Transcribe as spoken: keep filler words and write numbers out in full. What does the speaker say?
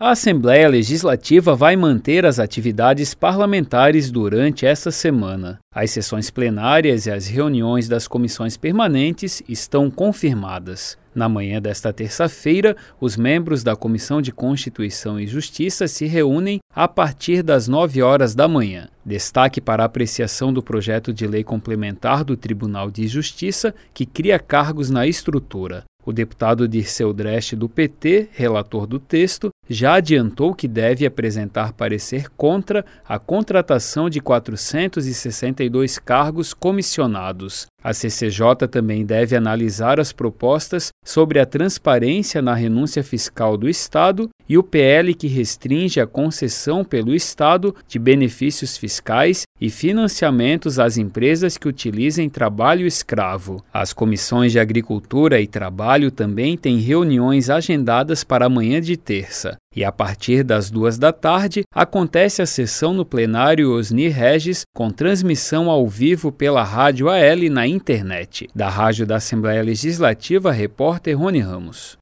A Assembleia Legislativa vai manter as atividades parlamentares durante esta semana. As sessões plenárias e as reuniões das comissões permanentes estão confirmadas. Na manhã desta terça-feira, os membros da Comissão de Constituição e Justiça se reúnem a partir das nove horas da manhã. Destaque para a apreciação do projeto de lei complementar do Tribunal de Justiça, que cria cargos na estrutura. O deputado Dirceu Dreste, do P T, relator do texto, já adiantou que deve apresentar parecer contra a contratação de quatrocentos e sessenta e dois cargos comissionados. A C C J também deve analisar as propostas sobre a transparência na renúncia fiscal do Estado e o P L que restringe a concessão pelo Estado de benefícios fiscais e financiamentos às empresas que utilizem trabalho escravo. As comissões de Agricultura e Trabalho também têm reuniões agendadas para amanhã de terça. E a partir das duas da tarde, acontece a sessão no plenário Osni Regis, com transmissão ao vivo pela Rádio A L na internet. Da Rádio da Assembleia Legislativa, repórter Rony Ramos.